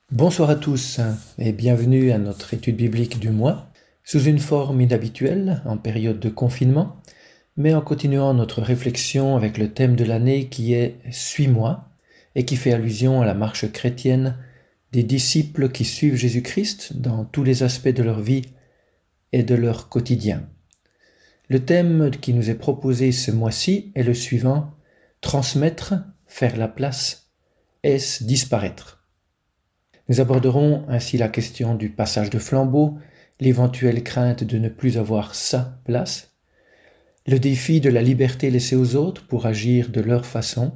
Bonsoir à tous et bienvenue à notre étude biblique du mois, sous une forme inhabituelle en période de confinement, mais en continuant notre réflexion avec le thème de l'année qui est « Suis-moi » et qui fait allusion à la marche chrétienne des disciples qui suivent Jésus-Christ dans tous les aspects de leur vie et de leur quotidien. Le thème qui nous est proposé ce mois-ci est le suivant : transmettre, faire la place, est-ce disparaître ? Nous aborderons ainsi la question du passage de flambeau, l'éventuelle crainte de ne plus avoir sa place, le défi de la liberté laissée aux autres pour agir de leur façon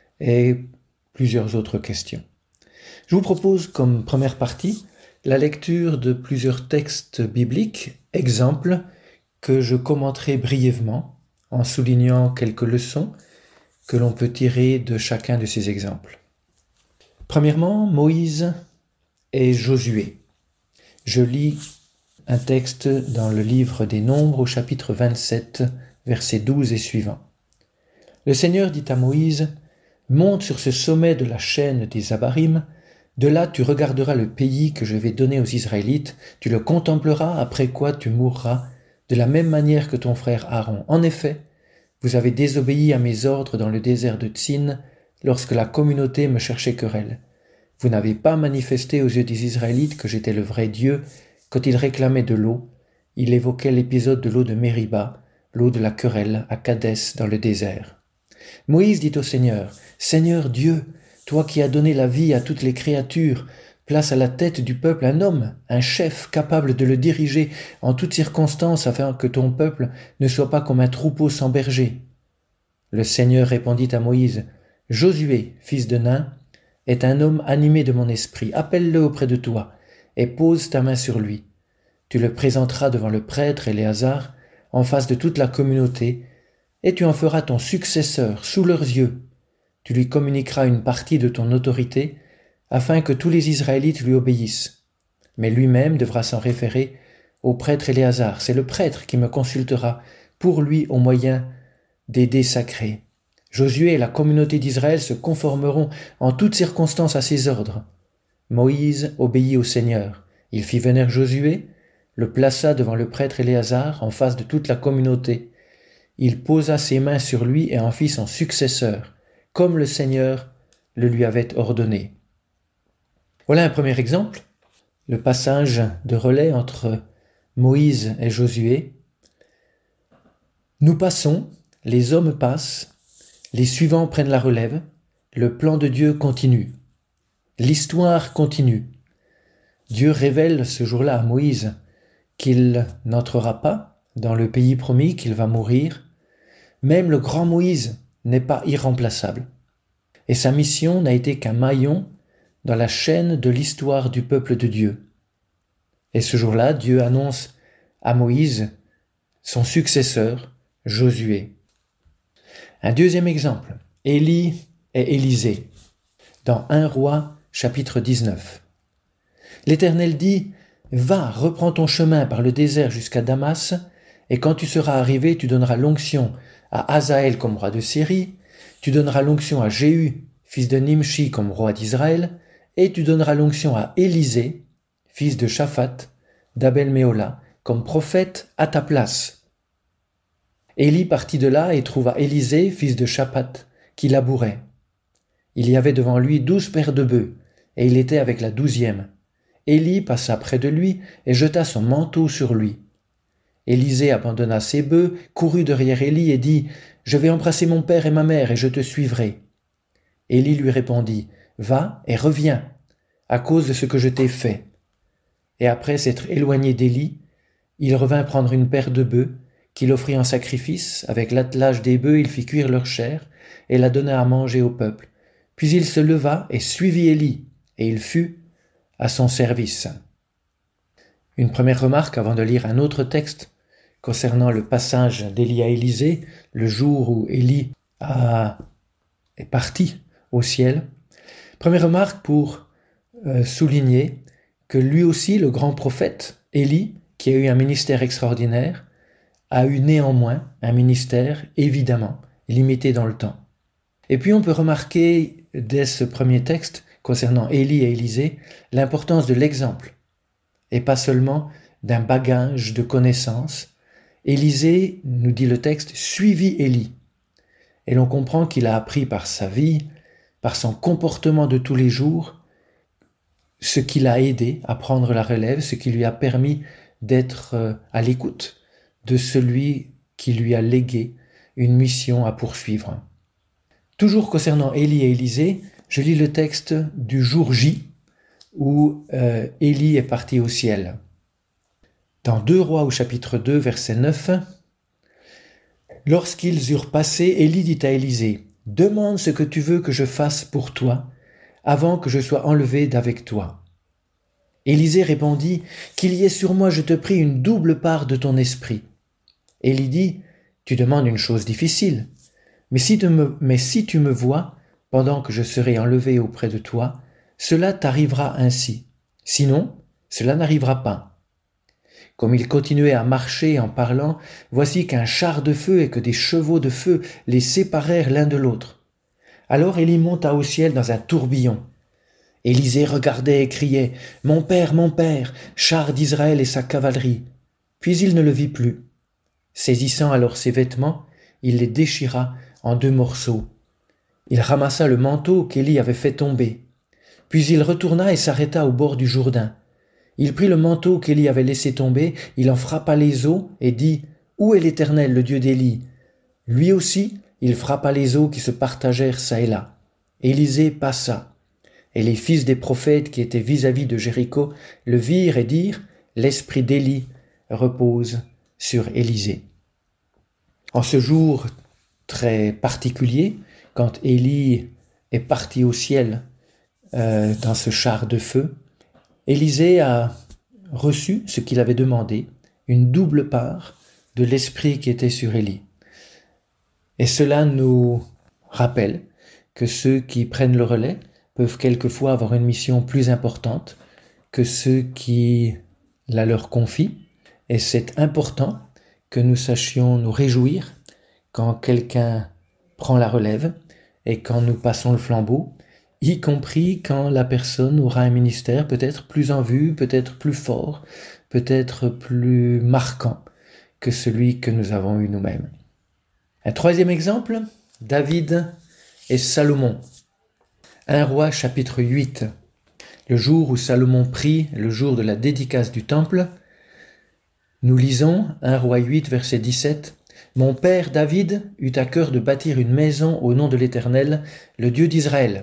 et plusieurs autres questions. Je vous propose comme première partie la lecture de plusieurs textes bibliques, exemples, que je commenterai brièvement en soulignant quelques leçons que l'on peut tirer de chacun de ces exemples. Premièrement, Moïse et Josué. Je lis un texte dans le livre des Nombres au chapitre 27, versets 12 et suivants. Le Seigneur dit à Moïse : « Monte sur ce sommet de la chaîne des Abarim, de là tu regarderas le pays que je vais donner aux Israélites, tu le contempleras, après quoi tu mourras, de la même manière que ton frère Aaron. En effet, vous avez désobéi à mes ordres dans le désert de Tsin, lorsque la communauté me cherchait querelle. Vous n'avez pas manifesté aux yeux des Israélites que j'étais le vrai Dieu. Quand ils réclamaient de l'eau, il évoquait l'épisode de l'eau de Mériba, l'eau de la querelle à Kadès dans le désert. Moïse dit au Seigneur : « Seigneur Dieu, toi qui as donné la vie à toutes les créatures, place à la tête du peuple un homme, un chef capable de le diriger en toutes circonstances afin que ton peuple ne soit pas comme un troupeau sans berger. » Le Seigneur répondit à Moïse : « Josué, fils de Nun, est un homme animé de mon esprit. Appelle-le auprès de toi et pose ta main sur lui. Tu le présenteras devant le prêtre Éléazar, en face de toute la communauté, et tu en feras ton successeur sous leurs yeux. Tu lui communiqueras une partie de ton autorité, afin que tous les Israélites lui obéissent. Mais lui-même devra s'en référer au prêtre Éléazar. C'est le prêtre qui me consultera pour lui au moyen des dés sacrés. Josué et la communauté d'Israël se conformeront en toutes circonstances à ses ordres. » Moïse obéit au Seigneur. Il fit venir Josué, le plaça devant le prêtre Éléazar, en face de toute la communauté. Il posa ses mains sur lui et en fit son successeur, comme le Seigneur le lui avait ordonné. Voilà un premier exemple, le passage de relais entre Moïse et Josué. Nous passons, les hommes passent, les suivants prennent la relève, le plan de Dieu continue. L'histoire continue. Dieu révèle ce jour-là à Moïse qu'il n'entrera pas dans le pays promis, qu'il va mourir. Même le grand Moïse n'est pas irremplaçable. Et sa mission n'a été qu'un maillon dans la chaîne de l'histoire du peuple de Dieu. Et ce jour-là, Dieu annonce à Moïse son successeur, Josué. Un deuxième exemple, Élie et Élisée, dans 1 Roi, chapitre 19. L'Éternel dit : « Va, reprends ton chemin par le désert jusqu'à Damas, et quand tu seras arrivé, tu donneras l'onction à Hazaël comme roi de Syrie, tu donneras l'onction à Jéhu, fils de Nimshi, comme roi d'Israël, et tu donneras l'onction à Élisée, fils de Shaphat, d'Abel-Méhola, comme prophète à ta place. » Élie partit de là et trouva Élisée, fils de Shaphat, qui labourait. Il y avait devant lui 12 paires de bœufs, et il était avec la 12e. Élie passa près de lui et jeta son manteau sur lui. Élisée abandonna ses bœufs, courut derrière Élie et dit : « Je vais embrasser mon père et ma mère et je te suivrai. » Élie lui répondit : « Va et reviens, à cause de ce que je t'ai fait. » Et après s'être éloigné d'Élie, il revint prendre une paire de bœufs, qu'il offrit en sacrifice. Avec l'attelage des bœufs, il fit cuire leur chair et la donna à manger au peuple. Puis il se leva et suivit Élie, et il fut à son service. Une première remarque avant de lire un autre texte concernant le passage d'Élie à Élisée, le jour où Élie est parti au ciel. Première remarque pour souligner que lui aussi, le grand prophète, Élie, qui a eu un ministère extraordinaire, a eu néanmoins un ministère évidemment limité dans le temps. Et puis on peut remarquer dès ce premier texte concernant Élie et Élisée l'importance de l'exemple et pas seulement d'un bagage de connaissances. Élisée, nous dit le texte, suivit Élie. Et l'on comprend qu'il a appris par sa vie, par son comportement de tous les jours, ce qui l'a aidé à prendre la relève, ce qui lui a permis d'être à l'écoute de celui qui lui a légué une mission à poursuivre. Toujours concernant Élie et Élisée, je lis le texte du jour J où Élie est parti au ciel. Dans 2 Rois au chapitre 2, verset 9, « Lorsqu'ils eurent passé, Élie dit à Élisée, « Demande ce que tu veux que je fasse pour toi, avant que je sois enlevé d'avec toi. » Élisée répondit, « Qu'il y ait sur moi, je te prie, une double part de ton esprit. » Élie dit, « Tu demandes une chose difficile, mais si tu me vois, pendant que je serai enlevé auprès de toi, cela t'arrivera ainsi. Sinon, cela n'arrivera pas. » Comme il continuait à marcher en parlant, voici qu'un char de feu et que des chevaux de feu les séparèrent l'un de l'autre. Alors Élie monta au ciel dans un tourbillon. Élisée regardait et criait « Mon père, char d'Israël et sa cavalerie !» Puis il ne le vit plus. Saisissant alors ses vêtements, il les déchira en 2 morceaux. Il ramassa le manteau qu'Élie avait fait tomber. Puis il retourna et s'arrêta au bord du Jourdain. Il prit le manteau qu'Élie avait laissé tomber, il en frappa les eaux et dit « Où est l'Éternel, le Dieu d'Élie ?» Lui aussi, il frappa les eaux qui se partagèrent çà et là. Élisée passa, et les fils des prophètes qui étaient vis-à-vis de Jéricho le virent et dirent « L'esprit d'Élie repose sur Élisée. » En ce jour très particulier, quand Élie est parti au ciel dans ce char de feu, Élisée a reçu ce qu'il avait demandé, une double part de l'esprit qui était sur Élie. Et cela nous rappelle que ceux qui prennent le relais peuvent quelquefois avoir une mission plus importante que ceux qui la leur confient. Et c'est important que nous sachions nous réjouir quand quelqu'un prend la relève et quand nous passons le flambeau, y compris quand la personne aura un ministère peut-être plus en vue, peut-être plus fort, peut-être plus marquant que celui que nous avons eu nous-mêmes. Un 3e exemple, David et Salomon. 1 Roi chapitre 8. Le jour où Salomon prie, le jour de la dédicace du temple, nous lisons 1 Roi 8, verset 17. « Mon père David eut à cœur de bâtir une maison au nom de l'Éternel, le Dieu d'Israël.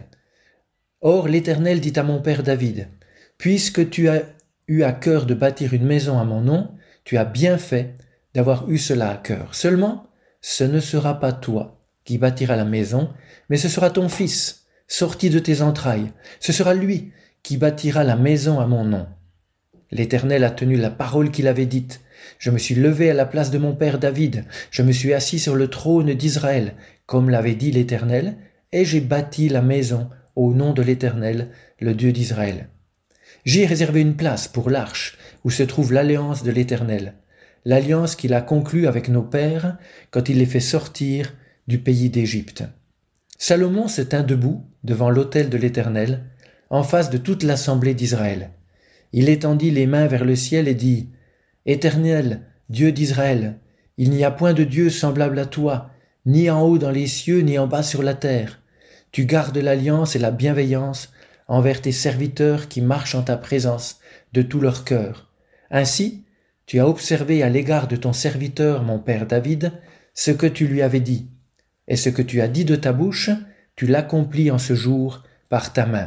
Or l'Éternel dit à mon père David, « Puisque tu as eu à cœur de bâtir une maison à mon nom, tu as bien fait d'avoir eu cela à cœur. Seulement, ce ne sera pas toi qui bâtiras la maison, mais ce sera ton fils, sorti de tes entrailles. Ce sera lui qui bâtira la maison à mon nom. » L'Éternel a tenu la parole qu'il avait dite. Je me suis levé à la place de mon père David, je me suis assis sur le trône d'Israël, comme l'avait dit l'Éternel, et j'ai bâti la maison au nom de l'Éternel, le Dieu d'Israël. J'y ai réservé une place pour l'arche, où se trouve l'alliance de l'Éternel, l'alliance qu'il a conclue avec nos pères quand il les fait sortir du pays d'Égypte. Salomon se tint debout devant l'autel de l'Éternel, en face de toute l'assemblée d'Israël. Il étendit les mains vers le ciel et dit « Éternel, Dieu d'Israël, il n'y a point de Dieu semblable à toi, ni en haut dans les cieux, ni en bas sur la terre. Tu gardes l'alliance et la bienveillance envers tes serviteurs qui marchent en ta présence de tout leur cœur. Ainsi, tu as observé à l'égard de ton serviteur, mon père David, ce que tu lui avais dit. Et ce que tu as dit de ta bouche, tu l'accomplis en ce jour par ta main. »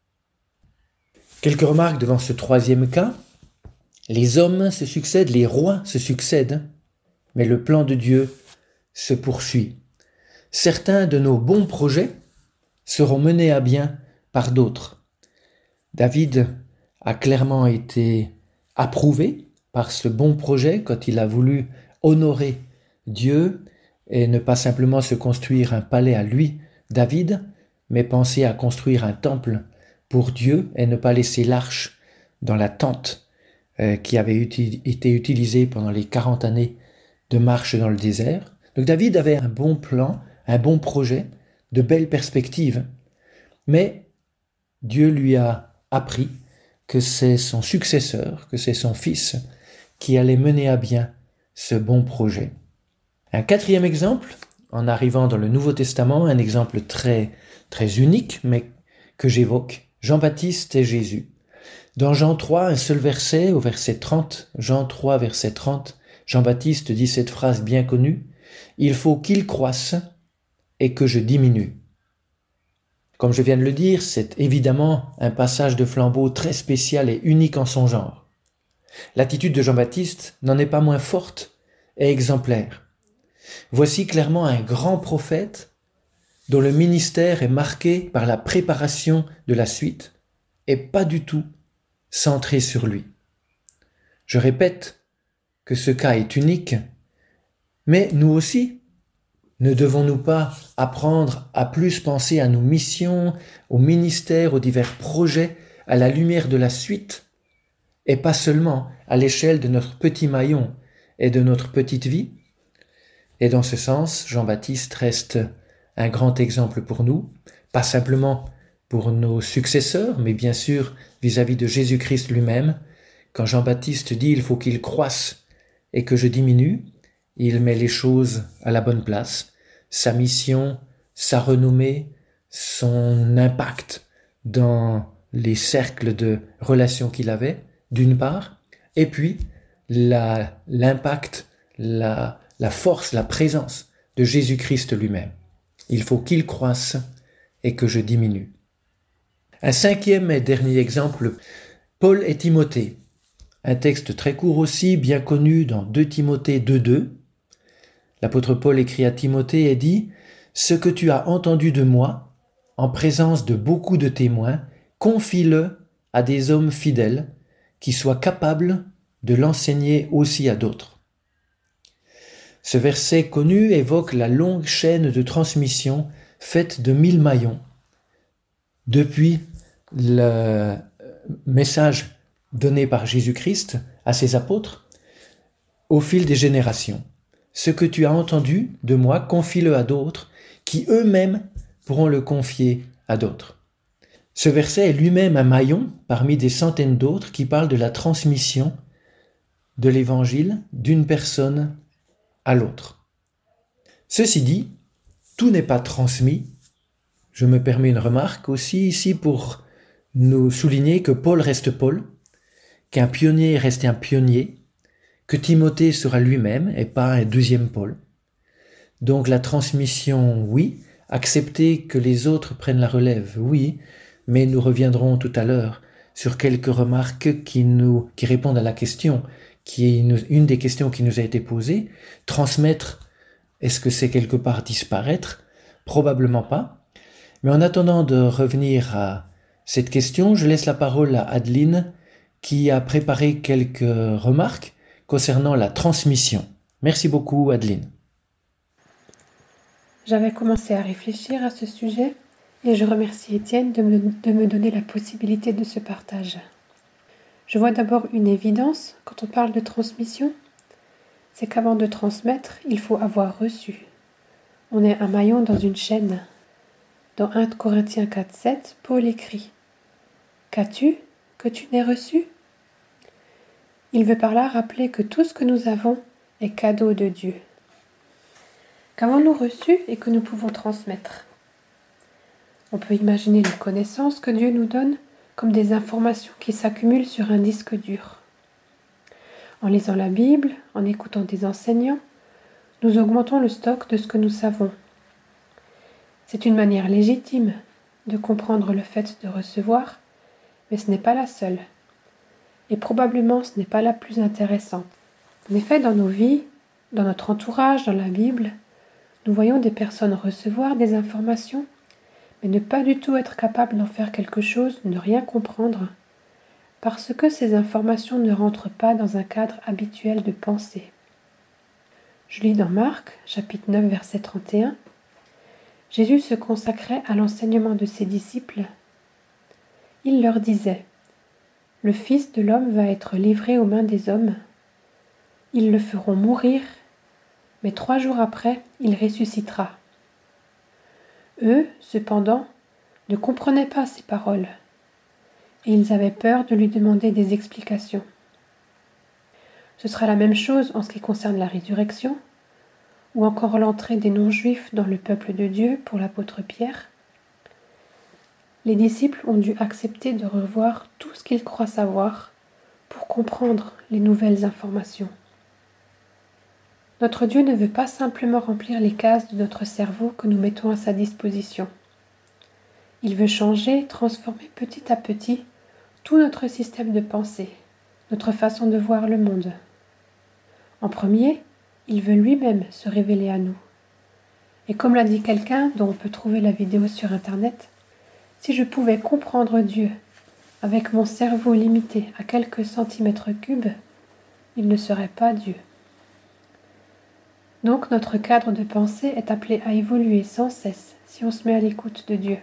Quelques remarques devant ce 3e cas. Les hommes se succèdent, les rois se succèdent, mais le plan de Dieu se poursuit. Certains de nos bons projets seront menés à bien par d'autres. David a clairement été approuvé par ce bon projet quand il a voulu honorer Dieu et ne pas simplement se construire un palais à lui, David, mais penser à construire un temple pour Dieu et ne pas laisser l'arche dans la tente qui avait été utilisée pendant les 40 années de marche dans le désert. Donc David avait un bon plan, un bon projet, de belles perspectives. Mais Dieu lui a appris que c'est son successeur, que c'est son fils qui allait mener à bien ce bon projet. Un quatrième exemple, en arrivant dans le Nouveau Testament, un exemple très, très unique, mais que j'évoque, Jean-Baptiste et Jésus. Dans Jean 3, un seul verset, au verset 30, Jean 3, verset 30, Jean-Baptiste dit cette phrase bien connue, « Il faut qu'il croisse et que je diminue ». Comme je viens de le dire, c'est évidemment un passage de flambeau très spécial et unique en son genre. L'attitude de Jean-Baptiste n'en est pas moins forte et exemplaire. Voici clairement un grand prophète dont le ministère est marqué par la préparation de la suite et pas du tout centré sur lui. Je répète que ce cas est unique, mais nous aussi, ne devons-nous pas apprendre à plus penser à nos missions, au ministère, aux divers projets, à la lumière de la suite, et pas seulement à l'échelle de notre petit maillon et de notre petite vie? Et dans ce sens, Jean-Baptiste reste un grand exemple pour nous, pas simplement pour nos successeurs, mais bien sûr vis-à-vis de Jésus-Christ lui-même. Quand Jean-Baptiste dit « il faut qu'il croisse et que je diminue », il met les choses à la bonne place, sa mission, sa renommée, son impact dans les cercles de relations qu'il avait, d'une part, et puis l'impact, la force, la présence de Jésus-Christ lui-même. Il faut qu'il croisse et que je diminue. Un cinquième et dernier exemple, Paul et Timothée. Un texte très court aussi, bien connu dans 2 Timothée 2.2. L'apôtre Paul écrit à Timothée et dit « Ce que tu as entendu de moi, en présence de beaucoup de témoins, confie-le à des hommes fidèles qui soient capables de l'enseigner aussi à d'autres. » Ce verset connu évoque la longue chaîne de transmission faite de 1000 maillons. Depuis le message donné par Jésus-Christ à ses apôtres, au fil des générations. Ce que tu as entendu de moi, confie-le à d'autres, qui eux-mêmes pourront le confier à d'autres. Ce verset est lui-même un maillon parmi des centaines d'autres qui parlent de la transmission de l'évangile d'une personne à l'autre. Ceci dit, tout n'est pas transmis. Je me permets une remarque aussi ici pour nous souligner que Paul reste Paul, qu'un pionnier reste un pionnier, que Timothée sera lui-même et pas un deuxième Paul. Donc la transmission, oui, accepter que les autres prennent la relève, oui, mais nous reviendrons tout à l'heure sur quelques remarques qui répondent à la question, qui est une des questions qui nous a été posée. Transmettre, est-ce que c'est quelque part disparaître? Probablement pas. Mais en attendant de revenir à cette question, je laisse la parole à Adeline qui a préparé quelques remarques concernant la transmission. Merci beaucoup, Adeline. J'avais commencé à réfléchir à ce sujet et je remercie Étienne de me donner la possibilité de ce partage. Je vois d'abord une évidence quand on parle de transmission, c'est qu'avant de transmettre, il faut avoir reçu. On est un maillon dans une chaîne. Dans 1 Corinthiens 4.7, Paul écrit « Qu'as-tu que tu n'aies reçu ?» Il veut par là rappeler que tout ce que nous avons est cadeau de Dieu. Qu'avons-nous reçu et que nous pouvons transmettre? On peut imaginer les connaissances que Dieu nous donne comme des informations qui s'accumulent sur un disque dur. En lisant la Bible, en écoutant des enseignants, nous augmentons le stock de ce que nous savons. C'est une manière légitime de comprendre le fait de recevoir, mais ce n'est pas la seule. Et probablement ce n'est pas la plus intéressante. En effet, dans nos vies, dans notre entourage, dans la Bible, nous voyons des personnes recevoir des informations, mais ne pas du tout être capables d'en faire quelque chose, ne rien comprendre, parce que ces informations ne rentrent pas dans un cadre habituel de pensée. Je lis dans Marc, chapitre 9, verset 31. Jésus se consacrait à l'enseignement de ses disciples. Il leur disait « Le Fils de l'homme va être livré aux mains des hommes. Ils le feront mourir, mais 3 jours après, il ressuscitera. » Eux, cependant, ne comprenaient pas ces paroles et ils avaient peur de lui demander des explications. Ce sera la même chose en ce qui concerne la résurrection, ou encore l'entrée des non-juifs dans le peuple de Dieu pour l'apôtre Pierre. Les disciples ont dû accepter de revoir tout ce qu'ils croient savoir pour comprendre les nouvelles informations. Notre Dieu ne veut pas simplement remplir les cases de notre cerveau que nous mettons à sa disposition. Il veut changer, transformer petit à petit tout notre système de pensée, notre façon de voir le monde. En premier, il veut lui-même se révéler à nous. Et comme l'a dit quelqu'un dont on peut trouver la vidéo sur Internet, si je pouvais comprendre Dieu avec mon cerveau limité à quelques centimètres cubes, il ne serait pas Dieu. Donc notre cadre de pensée est appelé à évoluer sans cesse si on se met à l'écoute de Dieu.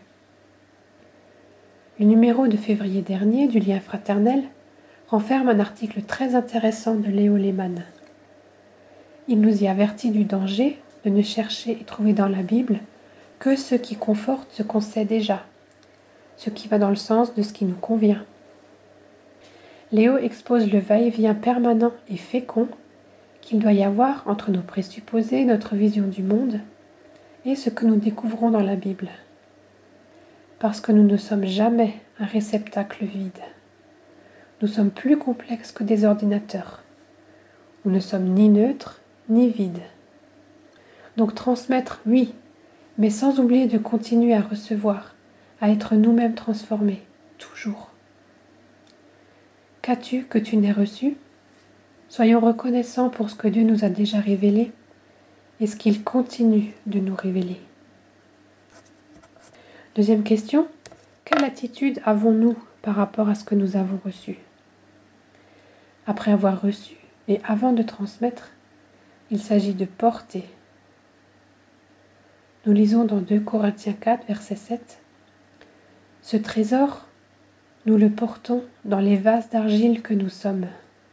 Le numéro de février dernier du Lien fraternel renferme un article très intéressant de Léo Lehmann. Il nous y avertit du danger de ne chercher et trouver dans la Bible que ce qui conforte ce qu'on sait déjà, ce qui va dans le sens de ce qui nous convient. Léo expose le va-et-vient permanent et fécond qu'il doit y avoir entre nos présupposés, notre vision du monde, et ce que nous découvrons dans la Bible. Parce que nous ne sommes jamais un réceptacle vide. Nous sommes plus complexes que des ordinateurs. Nous ne sommes ni neutres, ni vides. Donc transmettre, oui, mais sans oublier de continuer à recevoir, à être nous-mêmes transformés, toujours. Qu'as-tu que tu n'aies reçu ? Soyons reconnaissants pour ce que Dieu nous a déjà révélé et ce qu'il continue de nous révéler. Deuxième question, quelle attitude avons-nous par rapport à ce que nous avons reçu ? Après avoir reçu et avant de transmettre, il s'agit de porter. Nous lisons dans 2 Corinthiens 4, verset 7. « Ce trésor, nous le portons dans les vases d'argile que nous sommes. »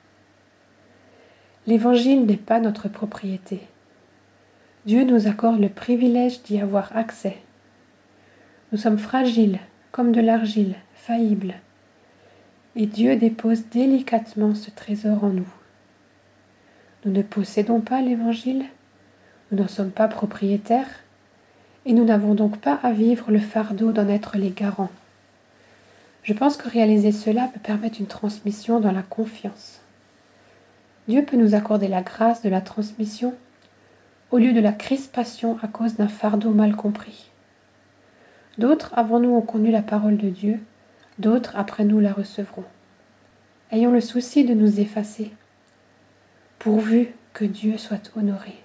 L'Évangile n'est pas notre propriété. Dieu nous accorde le privilège d'y avoir accès. Nous sommes fragiles, comme de l'argile, faillibles. Et Dieu dépose délicatement ce trésor en nous. Nous ne possédons pas l'Évangile, nous n'en sommes pas propriétaires, et nous n'avons donc pas à vivre le fardeau d'en être les garants. Je pense que réaliser cela peut permettre une transmission dans la confiance. Dieu peut nous accorder la grâce de la transmission au lieu de la crispation à cause d'un fardeau mal compris. D'autres avant nous ont connu la parole de Dieu, d'autres après nous la recevront. Ayons le souci de nous effacer, pourvu que Dieu soit honoré.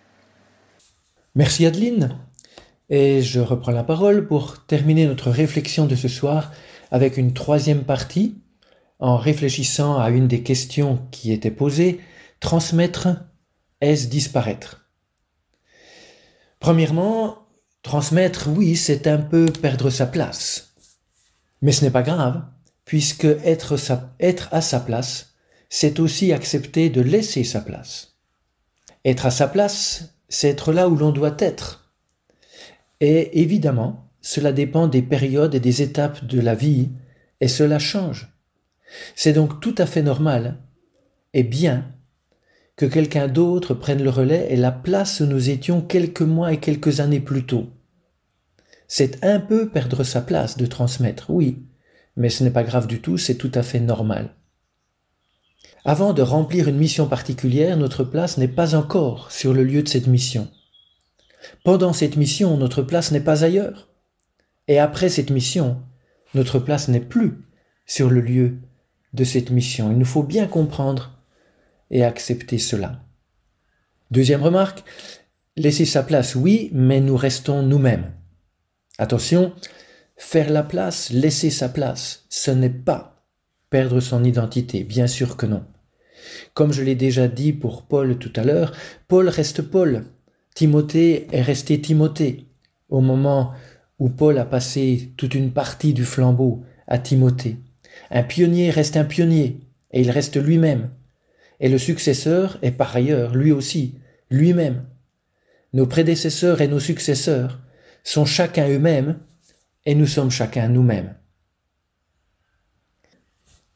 Merci Adeline. Et je reprends la parole pour terminer notre réflexion de ce soir avec une troisième partie, en réfléchissant à une des questions qui étaient posées, transmettre, est-ce disparaître ? Premièrement, transmettre, oui, c'est un peu perdre sa place. Mais ce n'est pas grave, puisque être à sa place, c'est aussi accepter de laisser sa place. Être à sa place, c'est être là où l'on doit être. Et évidemment, cela dépend des périodes et des étapes de la vie, et cela change. C'est donc tout à fait normal et bien que quelqu'un d'autre prenne le relais et la place où nous étions quelques mois et quelques années plus tôt. C'est un peu perdre sa place de transmettre, oui, mais ce n'est pas grave du tout, c'est tout à fait normal. Avant de remplir une mission particulière, notre place n'est pas encore sur le lieu de cette mission. Pendant cette mission, notre place n'est pas ailleurs. Et après cette mission, notre place n'est plus sur le lieu de cette mission. Il nous faut bien comprendre et accepter cela. Deuxième remarque, laisser sa place, oui, mais nous restons nous-mêmes. Attention, faire la place, laisser sa place, ce n'est pas perdre son identité, bien sûr que non. Comme je l'ai déjà dit pour Paul tout à l'heure, Paul reste Paul. Timothée est resté Timothée. Au moment où Paul a passé toute une partie du flambeau à Timothée. Un pionnier reste un pionnier, et il reste lui-même. Et le successeur est par ailleurs, lui aussi, lui-même. Nos prédécesseurs et nos successeurs sont chacun eux-mêmes, et nous sommes chacun nous-mêmes.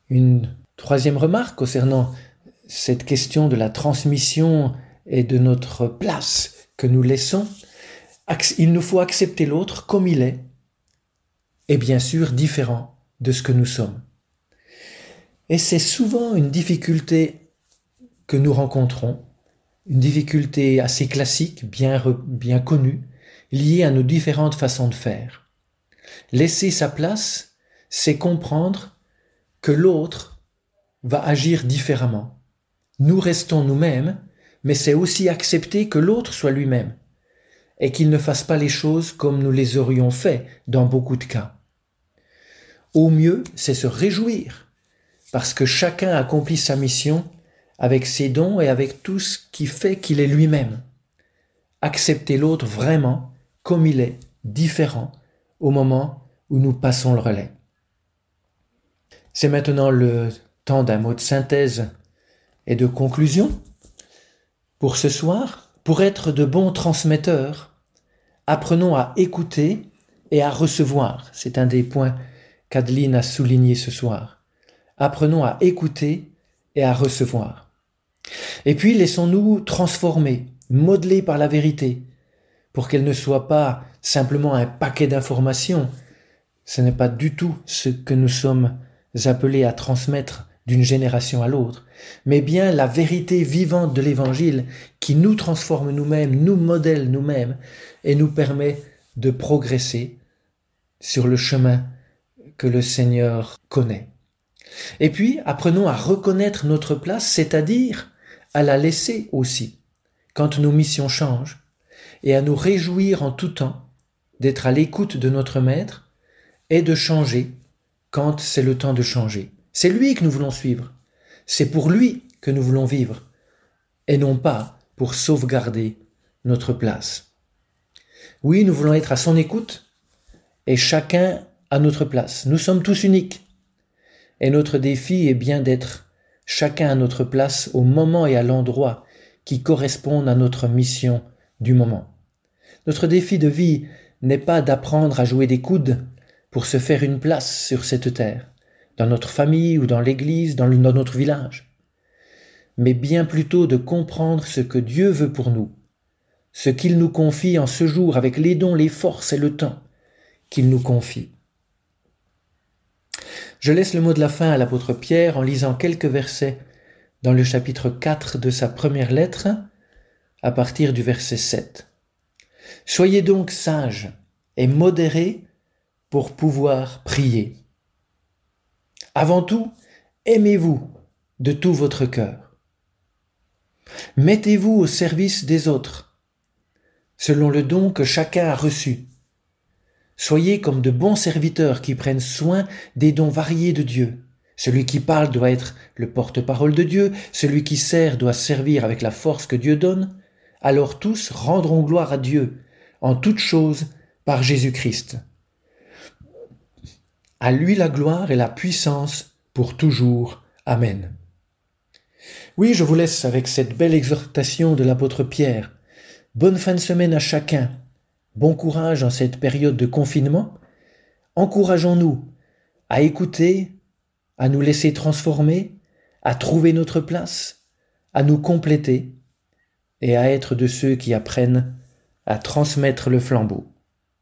Une troisième remarque concernant cette question de la transmission et de notre place que nous laissons, il nous faut accepter l'autre comme il est, et bien sûr différent de ce que nous sommes. Et c'est souvent une difficulté que nous rencontrons, une difficulté assez classique, bien connue, liée à nos différentes façons de faire. Laisser sa place, c'est comprendre que l'autre va agir différemment. Nous restons nous-mêmes, mais c'est aussi accepter que l'autre soit lui-même et qu'il ne fasse pas les choses comme nous les aurions fait dans beaucoup de cas. Au mieux, c'est se réjouir parce que chacun accomplit sa mission avec ses dons et avec tout ce qui fait qu'il est lui-même. Accepter l'autre vraiment comme il est, différent, au moment où nous passons le relais. C'est maintenant le temps d'un mot de synthèse et de conclusion. Pour ce soir, pour être de bons transmetteurs, apprenons à écouter et à recevoir. C'est un des points qu'Adeline a souligné ce soir. Apprenons à écouter et à recevoir. Et puis laissons-nous transformer, modeler par la vérité, pour qu'elle ne soit pas simplement un paquet d'informations. Ce n'est pas du tout ce que nous sommes appelés à transmettre d'une génération à l'autre, mais bien la vérité vivante de l'Évangile qui nous transforme nous-mêmes, nous modèle nous-mêmes et nous permet de progresser sur le chemin que le Seigneur connaît. Et puis, apprenons à reconnaître notre place, c'est-à-dire à la laisser aussi, quand nos missions changent, et à nous réjouir en tout temps d'être à l'écoute de notre Maître et de changer quand c'est le temps de changer. C'est lui que nous voulons suivre. C'est pour lui que nous voulons vivre et non pas pour sauvegarder notre place. Oui, nous voulons être à son écoute et chacun à notre place. Nous sommes tous uniques et notre défi est bien d'être chacun à notre place au moment et à l'endroit qui correspondent à notre mission du moment. Notre défi de vie n'est pas d'apprendre à jouer des coudes pour se faire une place sur cette terre, dans notre famille ou dans l'église, dans notre village, mais bien plutôt de comprendre ce que Dieu veut pour nous, ce qu'il nous confie en ce jour avec les dons, les forces et le temps qu'il nous confie. Je laisse le mot de la fin à l'apôtre Pierre en lisant quelques versets dans le chapitre 4 de sa première lettre, à partir du verset 7. Soyez donc sages et modérés pour pouvoir prier. Avant tout, aimez-vous de tout votre cœur. Mettez-vous au service des autres, selon le don que chacun a reçu. Soyez comme de bons serviteurs qui prennent soin des dons variés de Dieu. Celui qui parle doit être le porte-parole de Dieu, celui qui sert doit servir avec la force que Dieu donne. Alors tous rendront gloire à Dieu en toutes choses par Jésus-Christ. À lui la gloire et la puissance pour toujours. Amen. Oui, je vous laisse avec cette belle exhortation de l'apôtre Pierre. Bonne fin de semaine à chacun. Bon courage en cette période de confinement. Encourageons-nous à écouter, à nous laisser transformer, à trouver notre place, à nous compléter et à être de ceux qui apprennent à transmettre le flambeau.